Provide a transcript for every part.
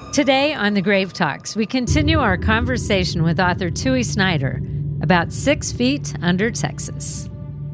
Today on The Grave Talks, we continue our conversation with author Tui Snyder about 6 Feet Under Texas.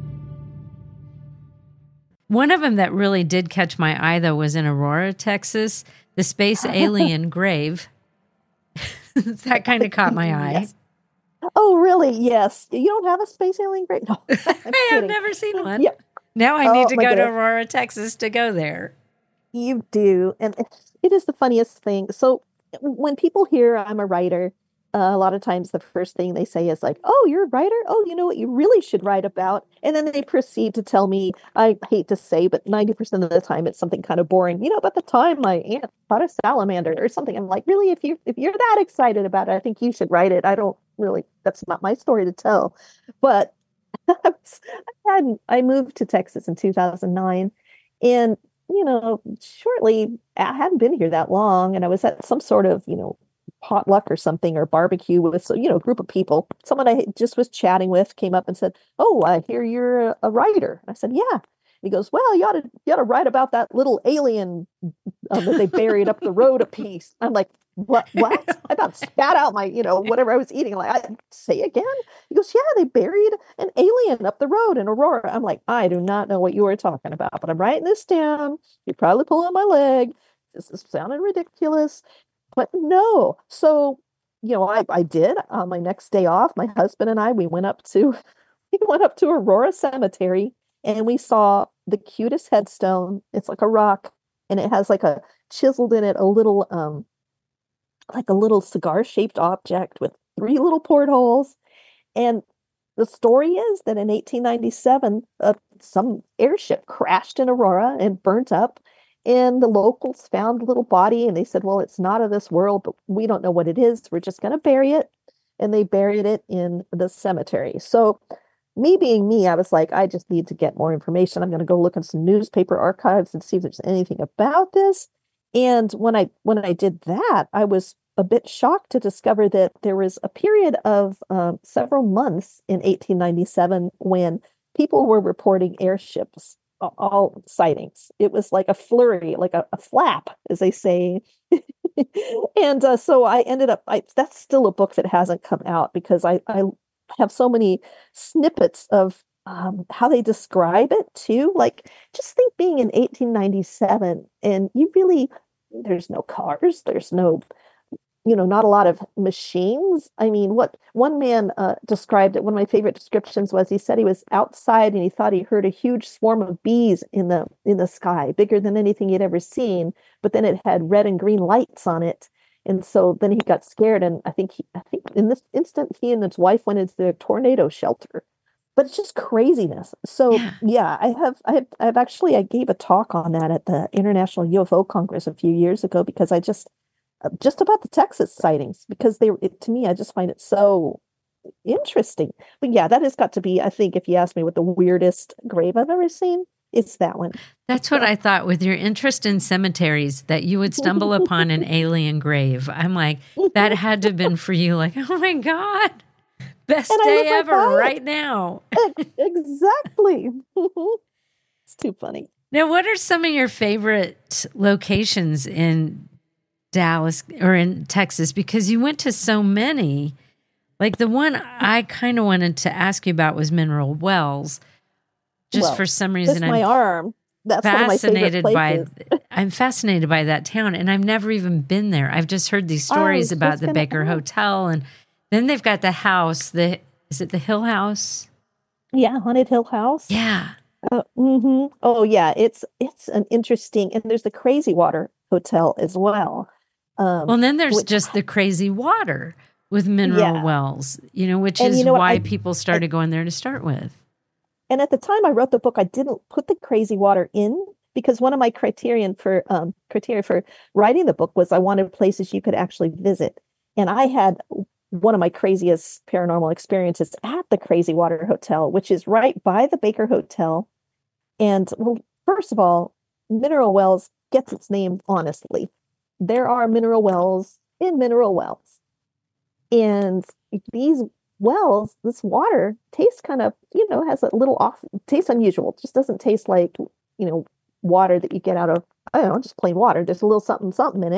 One of them that really did catch my eye, though, was in Aurora, Texas, the space alien grave. That kind of caught my eye. Yes. Oh, really? Yes. You don't have a space alien grave? No. Hey, I've never seen one. Yeah. Now I need to go to goodness. Aurora, Texas to go there. You do. And it is the funniest thing. So when people hear I'm a writer, a lot of times the first thing they say is like, oh, you're a writer? Oh, you know what you really should write about? And then they proceed to tell me, I hate to say, but 90% of the time it's something kind of boring. You know, about the time my aunt caught a salamander or something. I'm like, really, if you're that excited about it, I think you should write it. I don't really, that's not my story to tell. But I moved to Texas in 2009, and shortly, I hadn't been here that long, and I was at some sort of, potluck or something, or barbecue with, a group of people. Someone I just was chatting with came up and said, "Oh, I hear you're a writer." I said, "Yeah." He goes, "Well, you ought to write about that little alien that they buried up the road a piece." I'm like, "What? What?" I about spat out my, whatever I was eating. I say again. He goes, "Yeah, they buried an alien up the road in Aurora." I'm like, "I do not know what you were talking about, but I'm writing this down. You're probably pulling my leg. This is sounding ridiculous." But no. So, I did on my next day off, my husband and I, we went up to Aurora Cemetery, and we saw the cutest headstone. It's like a rock, and it has like a chiseled in it a little like a little cigar-shaped object with 3 little portholes. And the story is that in 1897, some airship crashed in Aurora and burnt up. And the locals found a little body, and they said, "Well, it's not of this world, but we don't know what it is. We're just going to bury it." And they buried it in the cemetery. So, me being me, I was like, I just need to get more information. I'm going to go look in some newspaper archives and see if there's anything about this. And when I did that, I was a bit shocked to discover that there was a period of several months in 1897 when people were reporting airships, all sightings. It was like a flurry, like a flap, as they say. And so I ended up, that's still a book that hasn't come out because I have so many snippets of how they describe it too. Like, just think being in 1897 and there's no cars, there's no, not a lot of machines. I mean, what one man described it, one of my favorite descriptions was, he said he was outside and he thought he heard a huge swarm of bees in the sky, bigger than anything he'd ever seen. But then it had red and green lights on it. And so then he got scared. And I think in this instant, he and his wife went into the tornado shelter. But it's just craziness. So yeah, I gave a talk on that at the International UFO Congress a few years ago, because I just about the Texas sightings, because to me, I just find it so interesting. But yeah, that has got to be, I think, if you ask me what the weirdest grave I've ever seen, it's that one. That's what I thought, with your interest in cemeteries, that you would stumble upon an alien grave. I'm like, that had to have been for you, like, oh my God, best day ever right now. Exactly. It's too funny. Now, what are some of your favorite locations in Dallas or in Texas? Because you went to so many. Like, the one I kind of wanted to ask you about was Mineral Wells. For some reason, my arm. That's fascinated one of my favorite places. I'm fascinated by that town, and I've never even been there. I've just heard these stories about the Baker Hotel, and then they've got the house. Is it the Hill House? Yeah, Haunted Hill House. Yeah. Mm-hmm. Oh yeah, it's an interesting, and there's the Crazy Water Hotel as well. And then there's just the Crazy Water with Mineral Wells, which is why people started going there to start with. And at the time I wrote the book, I didn't put the Crazy Water in, because one of my criteria for writing the book was I wanted places you could actually visit. And I had one of my craziest paranormal experiences at the Crazy Water Hotel, which is right by the Baker Hotel. And well, first of all, Mineral Wells gets its name honestly. There are mineral wells in Mineral Wells. And these wells, this water tastes kind of, has a little off, tastes unusual. It just doesn't taste like, water that you get out of, I don't know, just plain water. There's a little something, something in it.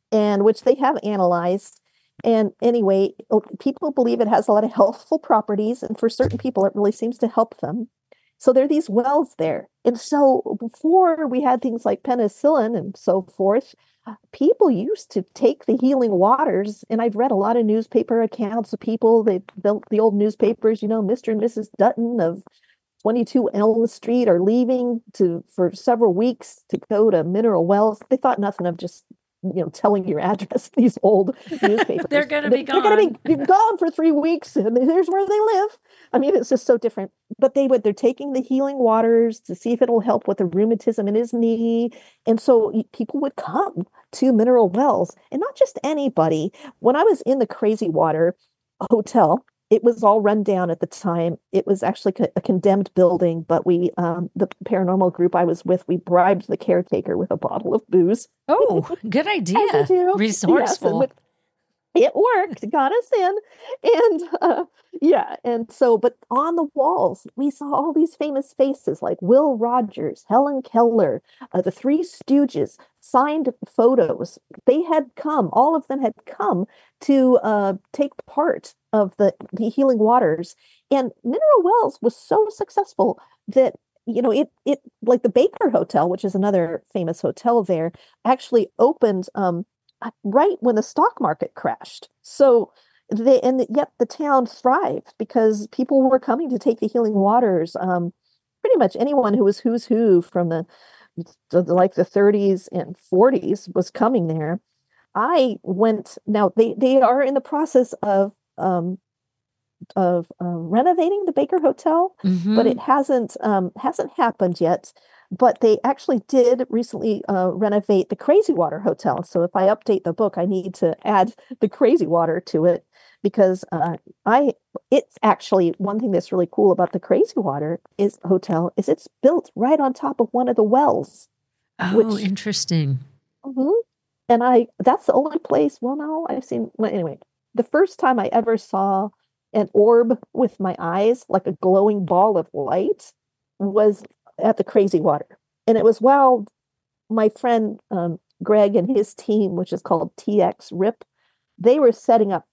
and which they have analyzed. And anyway, people believe it has a lot of healthful properties, and for certain people, it really seems to help them. So there are these wells there. And so before we had things like penicillin and so forth, people used to take the healing waters. And I've read a lot of newspaper accounts of people, they built the old newspapers, Mr. and Mrs. Dutton of 22 Elm Street are leaving for several weeks to go to mineral wells. They thought nothing of just telling your address. These old newspapers, They're going to be gone. They're going to be gone for 3 weeks, and here's where they live. I mean, it's just so different. But they're taking the healing waters to see if it'll help with the rheumatism in his knee, and so people would come to mineral wells, and not just anybody. When I was in the Crazy Water Hotel, it was all run down at the time. It was actually a condemned building, but the paranormal group I was with, we bribed the caretaker with a bottle of booze. Oh, good idea. Resourceful. Yes, it worked, got us in. And and so, but on the walls, we saw all these famous faces like Will Rogers, Helen Keller, the Three Stooges, signed photos. All of them had come to take part of the healing waters. And Mineral Wells was so successful that it like the Baker Hotel, which is another famous hotel there, actually opened right when the stock market crashed. So yet the town thrived because people were coming to take the healing waters. Pretty much anyone who was who's who from the 30s and 40s was coming there. I went. Now they are in the process of renovating the Baker Hotel, but it hasn't happened yet. But they actually did recently renovate the Crazy Water Hotel. So if I update the book, I need to add the Crazy Water to it because it's actually one thing that's really cool about the Crazy Water Hotel is it's built right on top of one of the wells. Oh, interesting. And that's the only place. Well, no, I've seen. Well, anyway, the first time I ever saw an orb with my eyes, like a glowing ball of light, was at the Crazy Water. And it was while my friend Greg and his team, which is called TX RIP, they were setting up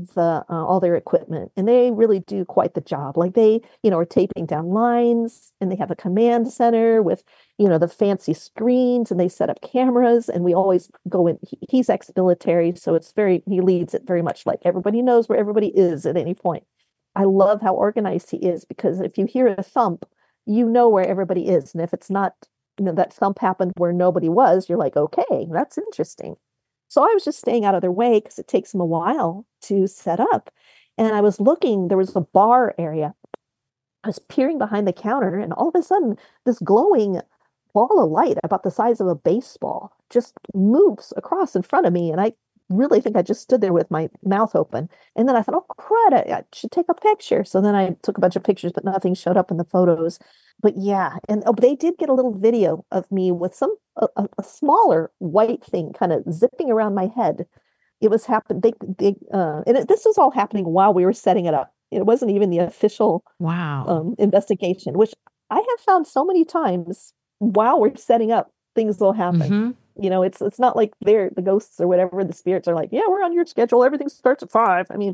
all their equipment, and they really do quite the job. Like they are taping down lines, and they have a command center with the fancy screens, and they set up cameras, and we always go in. He's ex-military, so he leads it very much like everybody knows where everybody is at any point. I love how organized he is, because if you hear a thump, you know where everybody is. And if it's not, that thump happened where nobody was, you're like, okay, that's interesting. So I was just staying out of their way because it takes them a while to set up. And I was looking, there was a bar area. I was peering behind the counter, and all of a sudden, this glowing ball of light about the size of a baseball just moves across in front of me. And I really think I just stood there with my mouth open. And then I thought, oh, crud, I should take a picture. So then I took a bunch of pictures, but nothing showed up in the photos. But yeah, and they did get a little video of me with a smaller white thing kind of zipping around my head. It was happening. This was all happening while we were setting it up. It wasn't even the official investigation, which I have found so many times while we're setting up, things will happen. It's not like the ghosts or whatever, the spirits are like, yeah, we're on your schedule. Everything starts at 5. I mean,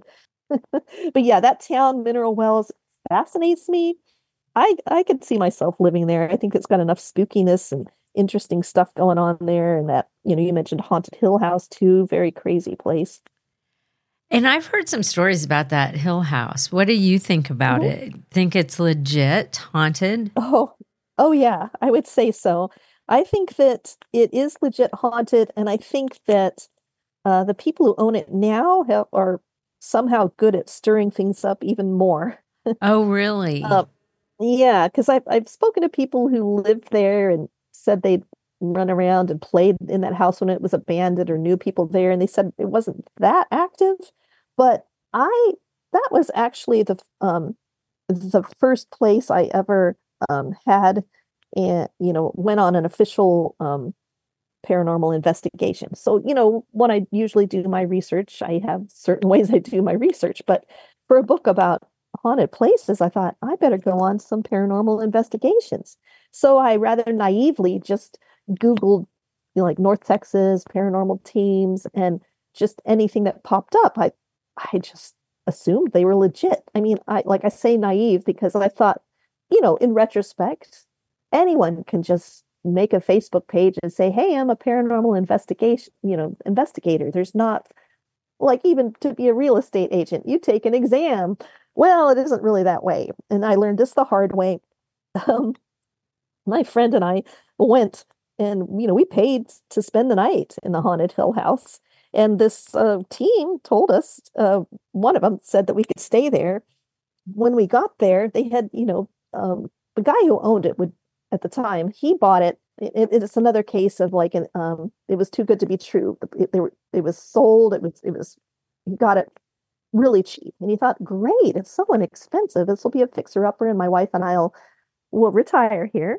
but yeah, that town, Mineral Wells, fascinates me. I could see myself living there. I think it's got enough spookiness and interesting stuff going on there. And that, you mentioned Haunted Hill House too, very crazy place. And I've heard some stories about that Hill House. What do you think about it? Think it's legit haunted? Oh yeah, I would say so. I think that it is legit haunted, and I think that the people who own it now are somehow good at stirring things up even more. Oh, really? Yeah, because I've spoken to people who lived there and said they'd run around and played in that house when it was abandoned, or knew people there, and they said it wasn't that active. But that was actually the first place I ever had, and went on an official paranormal investigation. So when I usually do my research, I have certain ways I do my research, but for a book about haunted places, I thought I better go on some paranormal investigations. So I rather naively just Googled like North Texas paranormal teams and just anything that popped up. I just assumed they were legit. I mean, I say naive because I thought, in retrospect, anyone can just make a Facebook page and say, "Hey, I'm a paranormal investigator." There's not like even to be a real estate agent, you take an exam. Well, it isn't really that way. And I learned this the hard way. Um, my friend and I went and, we paid to spend the night in the haunted Hill House. And this team told us, one of them said that we could stay there. When we got there, they had, the guy who owned it would, at the time, he bought it. It's another case of like it was too good to be true. It was sold. He got it really cheap, and he thought, great, it's so inexpensive. This will be a fixer upper, and my wife and will retire here.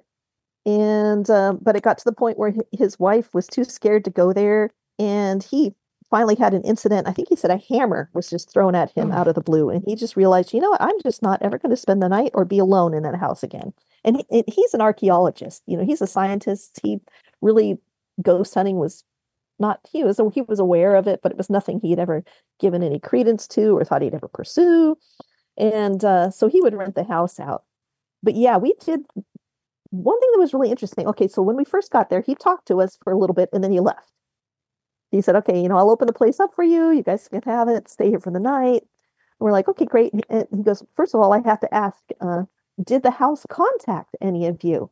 And but it got to the point where his wife was too scared to go there, and he finally had an incident. I think he said a hammer was just thrown at him out of the blue, and he just realized, you know what, I'm just not ever going to spend the night or be alone in that house again. And he's an archaeologist, he's a scientist. He really, ghost hunting was not, he was aware of it, but it was nothing he'd ever given any credence to or thought he'd ever pursue. And so he would rent the house out. But yeah, we did one thing that was really interesting. Okay, so when we first got there, he talked to us for a little bit and then he left. He said, "Okay, I'll open the place up for you. You guys can have it. Stay here for the night." And we're like, "Okay, great." And he goes, "First of all, I have to ask, did the house contact any of you?"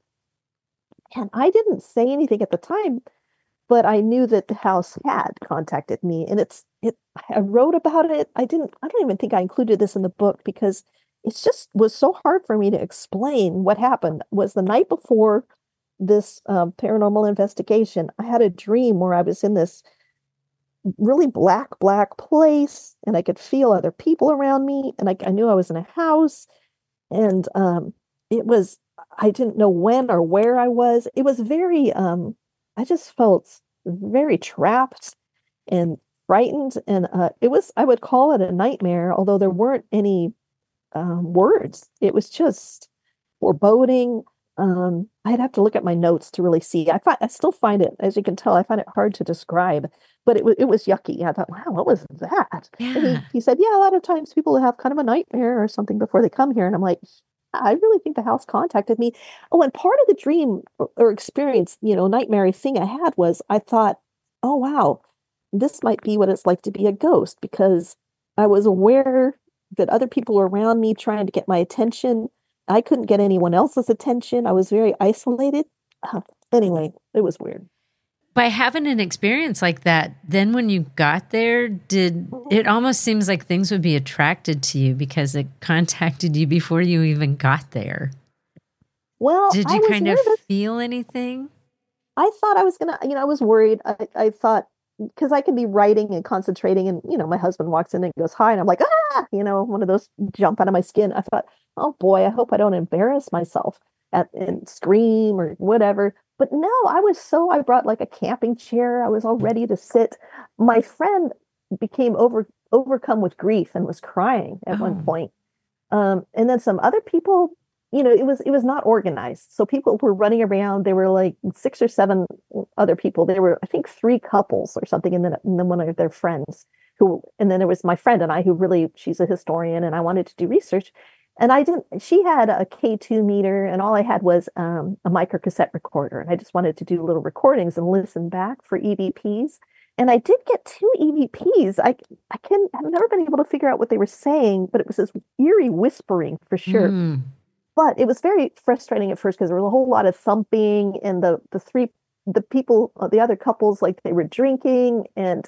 And I didn't say anything at the time, but I knew that the house had contacted me. And I wrote about it. I don't even think I included this in the book because it's just was so hard for me to explain what happened. Was the night before this paranormal investigation, I had a dream where I was in this really black place, and I could feel other people around me, and I knew I was in a house, and it was, I didn't know when or where I was. It was very I just felt very trapped and frightened, and I would call it a nightmare, although there weren't any words. It was just foreboding. I'd have to look at my notes to really see. I still find it, as you can tell, I find it hard to describe, but it was yucky. I thought, wow, what was that? And Yeah. he said, yeah, a lot of times people have kind of a nightmare or something before they come here. And I'm like, I really think the house contacted me. Oh, and part of the dream or experience, nightmare thing I had was I thought, oh, wow, this might be what it's like to be a ghost, because I was aware that other people were around me trying to get my attention. I couldn't get anyone else's attention. I was very isolated. Anyway, it was weird. By having an experience like that, then when you got there, did it almost seems like things would be attracted to you because it contacted you before you even got there? Well, Did I you was kind of nervous. feel anything? I thought I was gonna, I was worried. I thought, because I could be writing and concentrating, and my husband walks in and goes hi, and I'm like, ah, one of those jump out of my skin. I thought, oh boy, I hope I don't embarrass myself and scream or whatever. But no, I brought like a camping chair. I was all ready to sit. My friend became overcome with grief and was crying at one Oh, point. And then some other people, it was not organized. So people were running around. There were like 6 or 7 other people. There were, I think, 3 couples or something, and then one of their friends and then there was my friend and I, who really, she's a historian, and I wanted to do research. And I didn't, she had a K2 meter, and all I had was a micro cassette recorder. And I just wanted to do little recordings and listen back for EVPs. And I did get 2 EVPs. I've never been able to figure out what they were saying, but it was this eerie whispering for sure. mm. But it was very frustrating at first because there was a whole lot of thumping, and the people, the other couples, like they were drinking and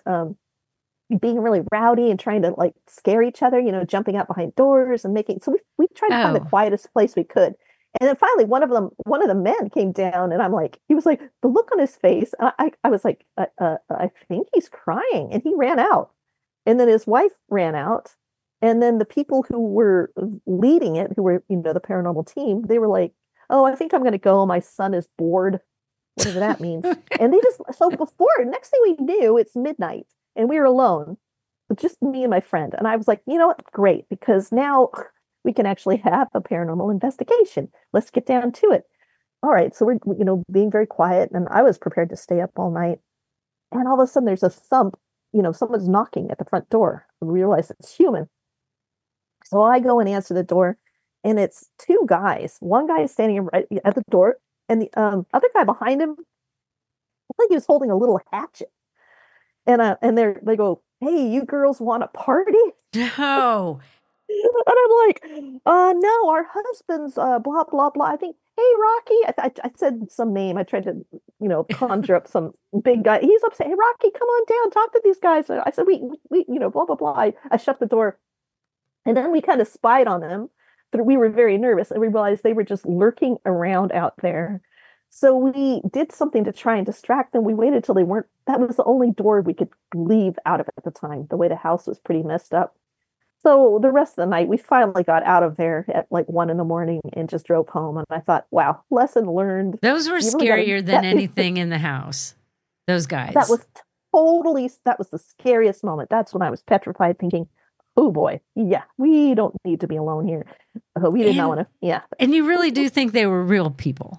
being really rowdy and trying to like scare each other, jumping out behind doors and making. So we tried to find the Oh, quietest place we could. And then finally, one of the men came down, and I'm like, he was like, the look on his face. I was like, I think he's crying, and he ran out. And then his wife ran out. And then the people who were leading it, who were, the paranormal team, they were like, oh, I think I'm going to go. My son is bored, whatever that means. And so next thing we knew, it's midnight and we were alone, just me and my friend. And I was like, you know what? Great, because now we can actually have a paranormal investigation. Let's get down to it. all right, so we're, being very quiet, and I was prepared to stay up all night. And all of a sudden there's a thump, someone's knocking at the front door. We realize it's human. So I go and answer the door, and it's two guys. One guy is standing right at the door, and the other guy behind him, I think he was holding a little hatchet. And they go, "Hey, you girls want a party?" No. And I'm like, no, our husbands, blah, blah, blah. I think, "Hey, Rocky," I said some name. I tried to, conjure up some big guy. He's upset. "Hey, Rocky, come on down, talk to these guys." I said, we, blah, blah, blah. I shut the door. And then we kind of spied on them. But we were very nervous, and we realized they were just lurking around out there. So we did something to try and distract them. We waited till they weren't, that was the only door we could leave out of at the time. The way the house was pretty messed up. So the rest of the night, we finally got out of there at like 1 a.m. and just drove home. And I thought, wow, lesson learned. Those were scarier than anything in the house. Those guys. That was the scariest moment. That's when I was petrified, thinking, oh boy, yeah, we don't need to be alone here. We did not want to, yeah. And you really do think they were real people?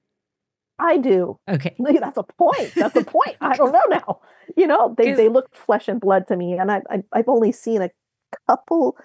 I do. Okay. That's a point. That's a point. I don't know now. They looked flesh and blood to me. And I've only seen a couple,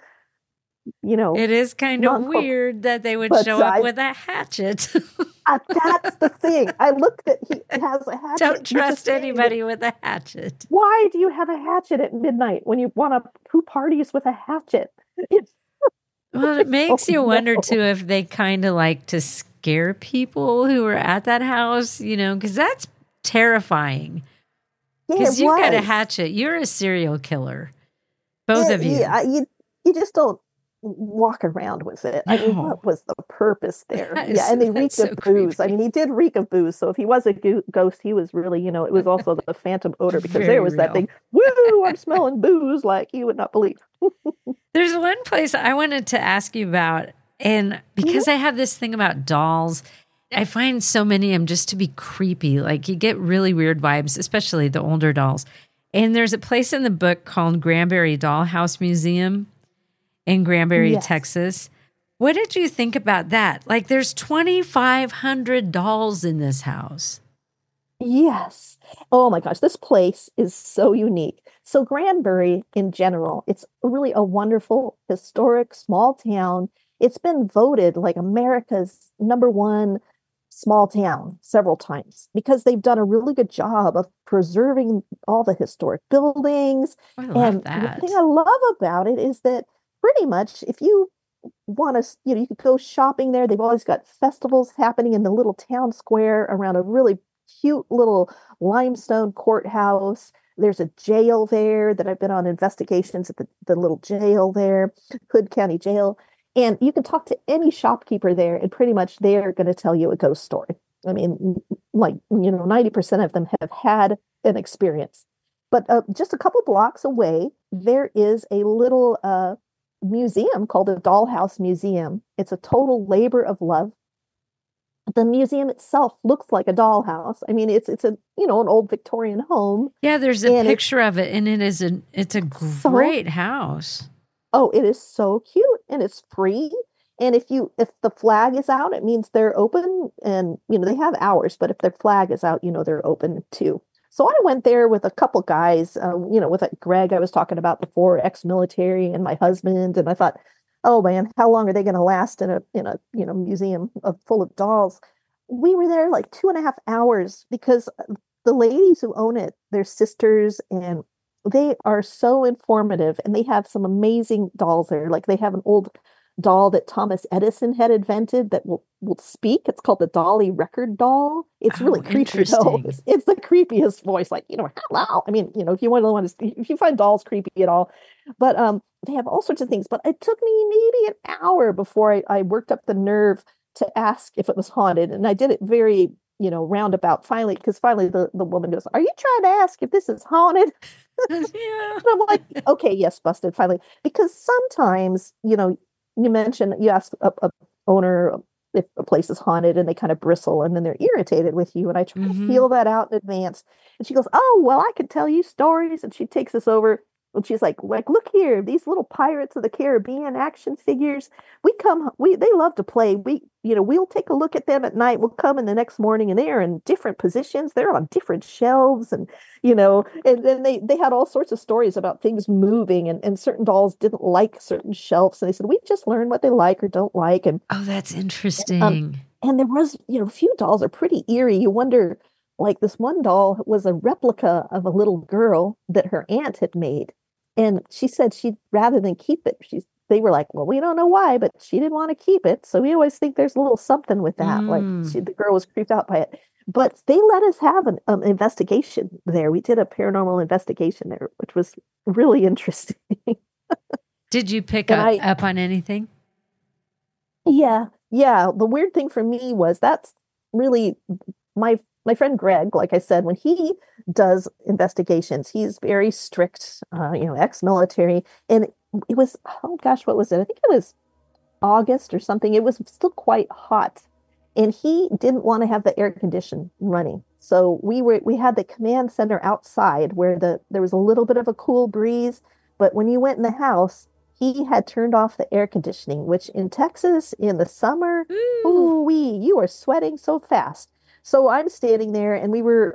It is kind of weird that they would show up with a hatchet. That's the thing. I looked at, he has a hatchet. Don't trust anybody with a hatchet. Why do you have a hatchet at midnight when you want to, who parties with a hatchet? Well, it makes you wonder too if they kind of like to scare people who are at that house, because that's terrifying. Because you've got a hatchet. You're a serial killer. Both of you. Yeah, you just don't walk around with it. I mean, what was the purpose there? And they reeked of booze. Creepy. I mean, he did reek of booze. So if he was a ghost, he was really, it was also the phantom odor, because there was that thing, woo, I'm smelling booze like you would not believe. There's one place I wanted to ask you about, and because I have this thing about dolls, I find so many of them just to be creepy. Like you get really weird vibes, especially the older dolls. And there's a place in the book called Granbury Dollhouse Museum in Granbury, Texas. What did you think about that? Like there's 2,500 dolls in this house. Yes. Oh my gosh, this place is so unique. So Granbury in general, it's really a wonderful, historic, small town. It's been voted like America's #1 small town several times because they've done a really good job of preserving all the historic buildings. I love that. The thing I love about it is that pretty much if you want to, you could go shopping there. They've always got festivals happening in the little town square around a really cute little limestone courthouse. There's a jail there that I've been on investigations at the little jail there, Hood County Jail. And you can talk to any shopkeeper there, and pretty much they're going to tell you a ghost story. I mean, 90% of them have had an experience. But just a couple blocks away, there is a little museum called the Dollhouse Museum. It's a total labor of love. The museum itself looks like a dollhouse. I mean, it's a an old Victorian home. Yeah, there's a picture of it, and it's a great house. Oh, it is so cute, and it's free. And if the flag is out, it means they're open, and they have hours. But if their flag is out, they're open too. So I went there with a couple guys, with Greg I was talking about before, ex-military, and my husband, and I thought, oh man, how long are they going to last in a museum full of dolls? We were there like 2.5 hours because the ladies who own it, they're sisters, and they are so informative, and they have some amazing dolls there. Like they have an old doll that Thomas Edison had invented that will speak. It's called the Dolly Record doll. It's really creepy though. It's the creepiest voice, like, hello. I mean, if you if you find dolls creepy at all, but they have all sorts of things. But it took me maybe an hour before I worked up the nerve to ask if it was haunted. And I did it very, roundabout finally, because finally the woman goes, "Are you trying to ask if this is haunted?" Yeah. And I'm like, okay, yes, busted finally. Because sometimes, you mentioned, you ask a owner if a place is haunted, and they kind of bristle, and then they're irritated with you. And I try to feel that out in advance. And she goes, "Oh, well, I could tell you stories." And she takes us over, and she's like, "Look here, these little Pirates of the Caribbean action figures. They love to play. we'll take a look at them at night. We'll come in the next morning and they are in different positions. They're on different shelves and then they had all sorts of stories about things moving and certain dolls didn't like certain shelves. And they said, we just learn what they like or don't like. Oh, that's Um, interesting. and there was, a few dolls are pretty eerie. You wonder, like this one doll was a replica of a little girl that her aunt had made. And she said she'd rather than keep it. They were like, well, we don't know why, but she didn't want to keep it. So we always think there's a little something with that. Like Mm. the girl was creeped out by it. But they let us have an investigation there. We did a paranormal investigation there, which was really interesting. Did you pick And up on anything? yeah, yeah. The weird thing for me was that's really my friend Greg, like I said, when he does investigations, he's very strict, ex-military. And it was, oh gosh, what was it? I think it was August or something. It was still quite hot. And he didn't want to have the air condition running. So we had the command center outside where there was a little bit of a cool breeze, but when you went in the house, he had turned off the air conditioning, which in Texas in the summer, Ooh. ooh wee, you are sweating so fast. So I'm standing there and we were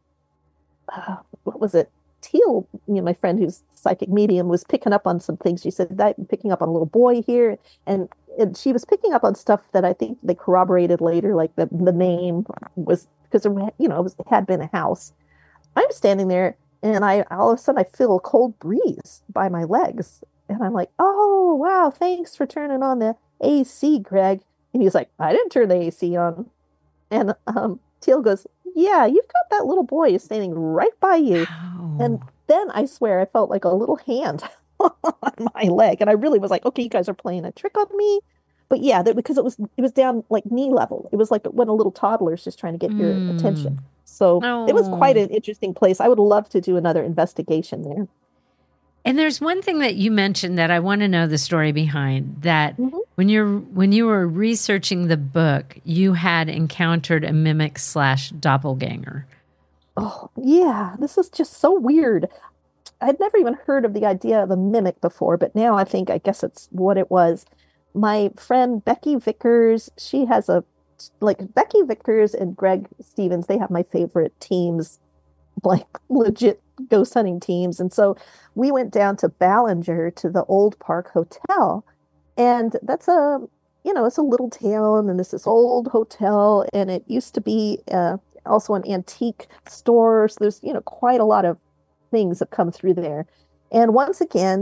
what was it? Teal, my friend who's psychic medium was picking up on some things. She said that picking up on a little boy here, and she was picking up on stuff that I think they corroborated later, like the name was because it had been a house. I'm standing there, and I all of a sudden I feel a cold breeze by my legs, and I'm like, oh wow, thanks for turning on the AC, Greg. And he's like, I didn't turn the AC on. And Teal goes, yeah, you've got that little boy standing right by you. And Oh. then I swear I felt like a little hand on my leg. And I really was like, okay, you guys are playing a trick on me. But yeah, because it was down like knee level. It was like when a little toddler's just trying to get your Mm. attention. So it was quite Oh. an interesting place. I would love to do another investigation there. And there's one thing that you mentioned that I want to know the story behind that Mhm. when you were researching the book, you had encountered a mimic slash doppelganger. Oh, yeah, this is just so weird. I'd never even heard of the idea of a mimic before, but now I guess it's what it was. My friend Becky Vickers, she has like Becky Vickers and Greg Stevens, they have my favorite teams, like legit ghost hunting teams. And so we went down to Ballinger to the Old Park Hotel. And that's it's a little town and this old hotel. And it used to be also an antique store. So there's, quite a lot of things have come through there. And once again,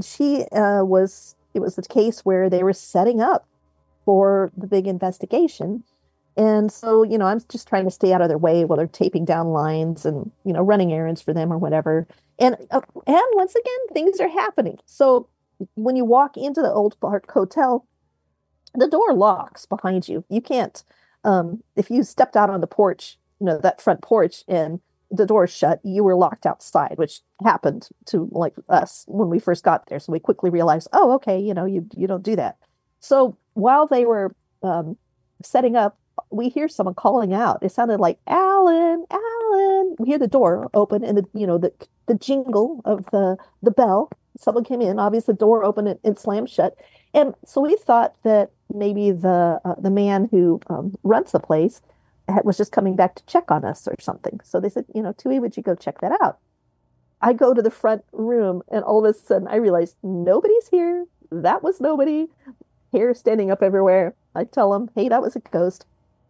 it was the case where they were setting up for the big investigation. And so, I'm just trying to stay out of their way while they're taping down lines and, running errands for them or whatever. And once again, things are happening. So when you walk into the Old Park Hotel, the door locks behind you. You can't, if you stepped out on the porch, that front porch and the door shut, you were locked outside, which happened to like us when we first got there. So we quickly realized, oh, okay, you don't do that. So while they were setting up, we hear someone calling out. It sounded like Alan, Alan. We hear the door open and the jingle of the bell. Someone came in. Obviously, the door opened and slammed shut. And so we thought that maybe the man who runs the place was just coming back to check on us or something. So they said, Tui, would you go check that out? I go to the front room, and all of a sudden I realize nobody's here. That was nobody. Hair standing up everywhere. I tell them, hey, that was a ghost.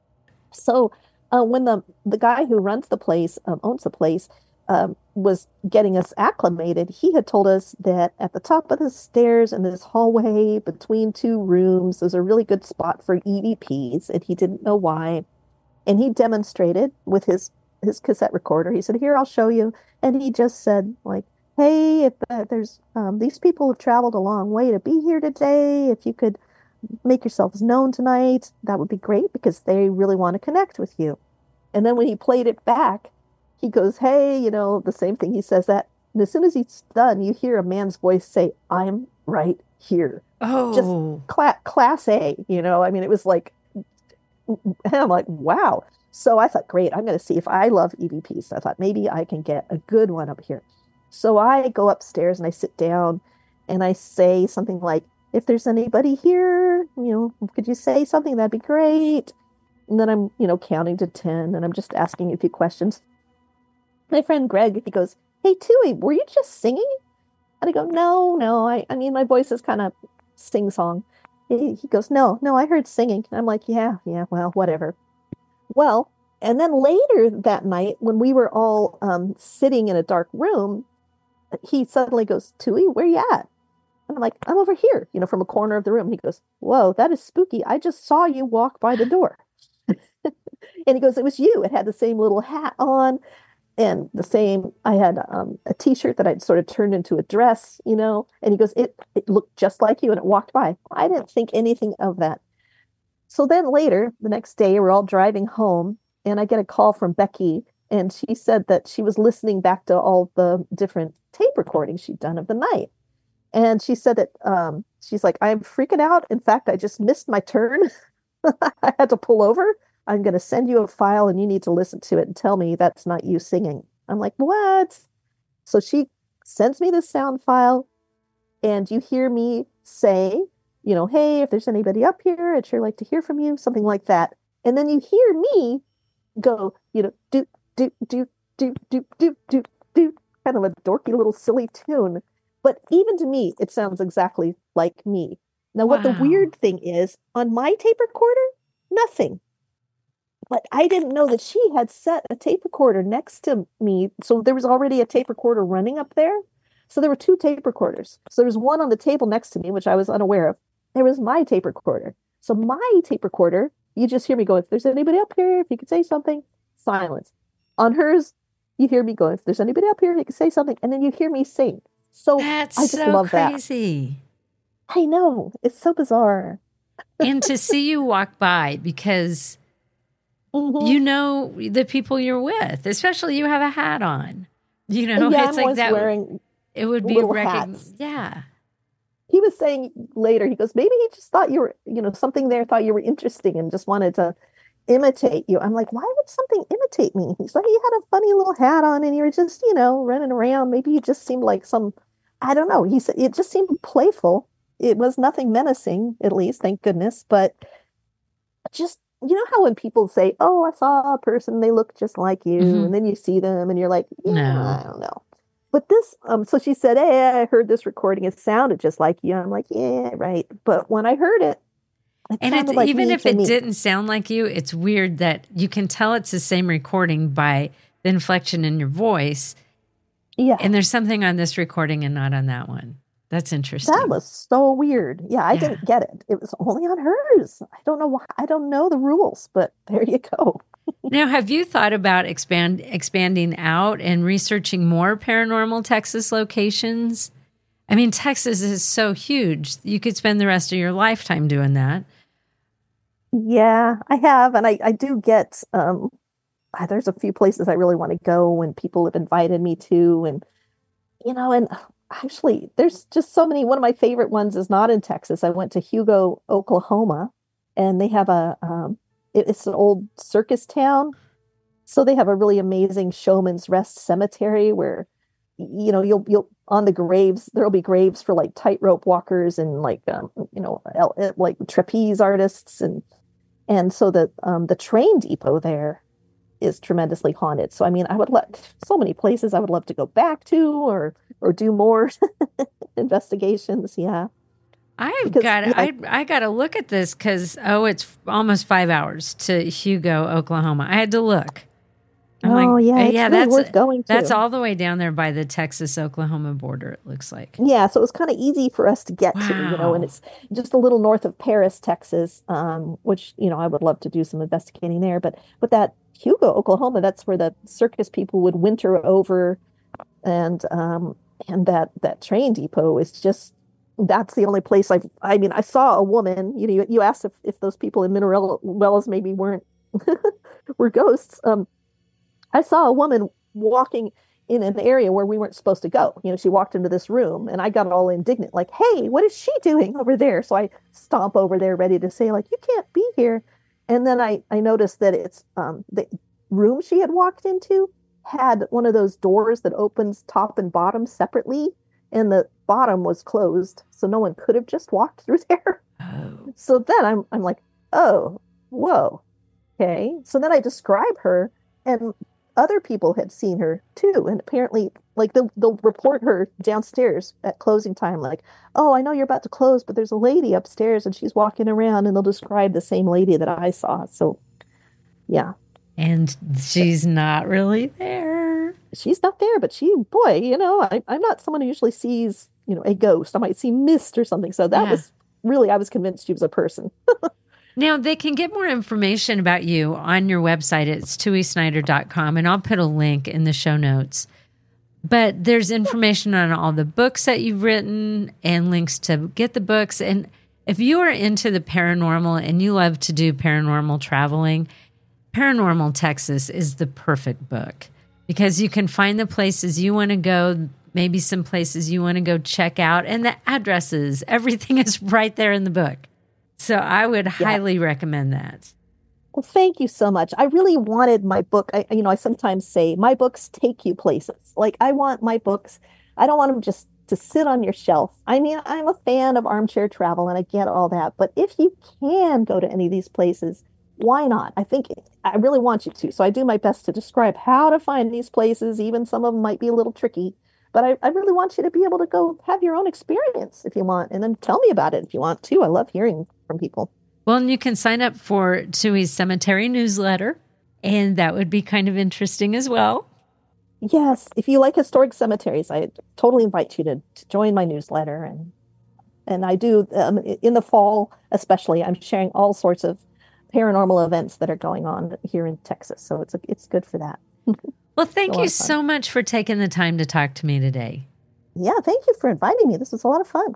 So when the guy who runs the place, owns the place, was getting us acclimated, he had told us that at the top of the stairs in this hallway between two rooms, there's a really good spot for EVPs, and he didn't know why. And he demonstrated with his cassette recorder. He said, "Here, I'll show you." And he just said, like, "Hey, if there's these people have traveled a long way to be here today. If you could make yourselves known tonight, that would be great because they really want to connect with you." And then when he played it back, he goes, "Hey, the same thing." He says that, and as soon as he's done, you hear a man's voice say, "I'm right here." Just Oh. class A. I mean, it was like, and I'm like, wow. So I thought, great, I'm going to see if I love EVPs. So I thought maybe I can get a good one up here. So I go upstairs and I sit down and I say something like, if there's anybody here, could you say something? That'd be great. And then I'm, counting to 10 and I'm just asking a few questions. My friend Greg, he goes, "Hey, Tui, were you just singing?" And I go, "No, no. I mean, my voice is kind of sing song." He goes, "No, no, I heard singing." And I'm like, "Yeah, yeah, well, whatever." Well, and then later that night, when we were all sitting in a dark room, he suddenly goes, "Tui, where you at?" And I'm like, "I'm over here, from a corner of the room." He goes, "Whoa, that is spooky. I just saw you walk by the door." And he goes, "It was you. It had the same little hat on and the same, I had a t-shirt that I'd sort of turned into a dress, and he goes, it looked just like you and it walked by." I didn't think anything of that. So then later, the next day, we're all driving home and I get a call from Becky and she said that she was listening back to all the different tape recordings she'd done of the night. And she said that she's like, "I'm freaking out. In fact, I just missed my turn. I had to pull over. I'm going to send you a file and you need to listen to it and tell me that's not you singing." I'm like, "What?" So she sends me the sound file and you hear me say, "Hey, if there's anybody up here, I'd sure like to hear from you," something like that. And then you hear me go, do, do, do, do, do, do, do, do, kind of a dorky little silly tune. But even to me, it sounds exactly like me. Now, what the Wow. weird thing is, on my tape recorder, nothing. But I didn't know that she had set a tape recorder next to me. So there was already a tape recorder running up there. So there were two tape recorders. So there was one on the table next to me, which I was unaware of. There was my tape recorder. So my tape recorder, you just hear me go, "If there's anybody up here, if you could say something," silence. On hers, you hear me go, "If there's anybody up here, you could say something," and then you hear me sing. So That's I just so love that. crazy. I know. It's so bizarre. And to see you walk by because Hmm. you know the people you're with, especially you have a hat on. Yeah, It's I'm like always that. wearing It would be little hats. Yeah. He was saying later, he goes, "Maybe he just thought you were, something there thought you were interesting and just wanted to imitate you." I'm like, "Why would something imitate me?" He's like, "You had a funny little hat on and you were just, running around. Maybe you just seemed like some, I don't know." He said it just seemed playful. It was nothing menacing, at least, thank goodness. But just, how when people say, "Oh, I saw a person, they look just like you," and Hmm. then you see them and you're like, "Yeah, No. I don't know." But this, so she said, "Hey, I heard this recording. It sounded just like you." I'm like, "Yeah, right." But when I heard it, it And it's sounded like even me if to it me. didn't sound like you, it's weird that you can tell it's the same recording by the inflection in your voice. Yeah, And there's something on this recording and not on that one. That's that interesting. was so weird. Yeah, I Yeah. didn't get it. It was only on hers. I don't know why. I don't know the rules, but there you go. Now, have you thought about expanding out and researching more paranormal Texas locations? I mean, Texas is so huge. You could spend the rest of your lifetime doing that. Yeah, I have, and I do get there's a few places I really want to go and people have invited me to, and and actually there's just so many. One of my favorite ones is not in Texas. I went to Hugo, Oklahoma, and they have it's an old circus town. So they have a really amazing Showman's Rest cemetery where you'll on the graves there'll be graves for like tightrope walkers and like like trapeze artists, and so the train depot there is tremendously haunted. So I mean, I would love so many places I would love to go back to or do more investigations. Yeah, I've because got I got to look at this because it's almost 5 hours to Hugo, Oklahoma. I had to look. I'm like, oh yeah, it's yeah, really worth going that's to. all the way down there by the Texas Oklahoma border. It looks like. Yeah, so it was kind of easy for us to get to, and Wow. it's just a little north of Paris, Texas, which, I would love to do some investigating there. But that Hugo, Oklahoma, that's where the circus people would winter over, and that train depot is just that's the only place I mean, I saw a woman, you asked if those people in Mineral Wells maybe weren't were ghosts. I saw a woman walking in an area where we weren't supposed to go. She walked into this room and I got all indignant, like, "Hey, what is she doing over there?" So I stomp over there ready to say, like, "You can't be here." And then I noticed that it's the room she had walked into had one of those doors that opens top and bottom separately. and the bottom was closed, so no one could have just walked through there. Oh. So then I'm like, oh, whoa. Okay. So then I describe her, and other people had seen her too. And apparently, like, they'll report her downstairs at closing time, like, oh, I know you're about to close, but there's a lady upstairs and she's walking around, and they'll describe the same lady that I saw. So, yeah. And she's not really there. She's not there, but boy, I'm not someone who usually sees, a ghost. I might see mist or something. So that was really, I was convinced she was a person. Now, they can get more information about you on your website. It's tuisnider.com, and I'll put a link in the show notes. But there's information on all the books that you've written and links to get the books. And if you are into the paranormal and you love to do paranormal traveling, Paranormal Texas is the perfect book because you can find the places you want to go, maybe some places you want to go check out, and the addresses. Everything is right there in the book. So I would highly recommend that. Well, thank you so much. I really wanted my book. I sometimes say my books take you places. Like, I want my books. I don't want them just to sit on your shelf. I mean, I'm a fan of armchair travel and I get all that. But if you can go to any of these places, why not? I really want you to. So I do my best to describe how to find these places. Even some of them might be a little tricky. But I really want you to be able to go have your own experience if you want, and then tell me about it if you want to. I love hearing from people. Well, and you can sign up for Tui's cemetery newsletter, and that would be kind of interesting as well. Yes. If you like historic cemeteries, I totally invite you to join my newsletter. And I do, in the fall especially, I'm sharing all sorts of paranormal events that are going on here in Texas. So it's good for that. Well, thank you so much for taking the time to talk to me today. Yeah, thank you for inviting me. This was a lot of fun.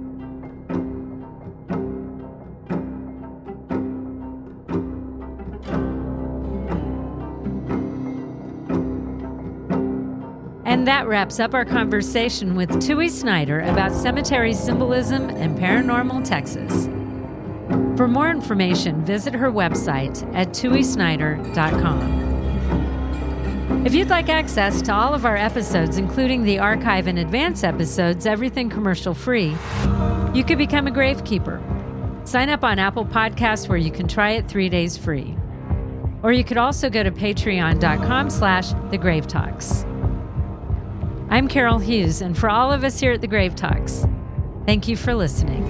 And that wraps up our conversation with Tui Snider about cemetery symbolism and paranormal Texas. For more information, visit her website at tuisnider.com. If you'd like access to all of our episodes, including the archive and advance episodes, everything commercial free, you could become a gravekeeper. Sign up on Apple Podcasts where you can try it 3 days free. Or you could also go to patreon.com/thegravetalks. I'm Carol Hughes, and for all of us here at The Grave Talks, thank you for listening.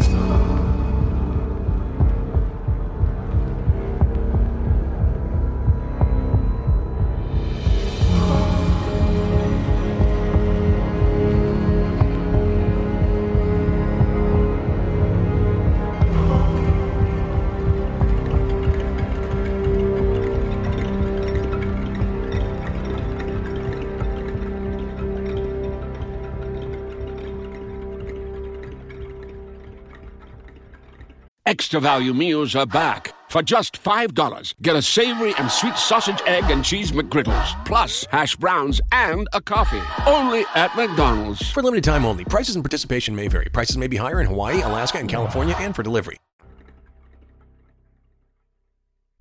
Extra value meals are back. For just $5, get a savory and sweet sausage, egg, and cheese McGriddles, plus hash browns and a coffee. Only at McDonald's. For limited time only. Prices and participation may vary. Prices may be higher in Hawaii, Alaska, and California, and for delivery.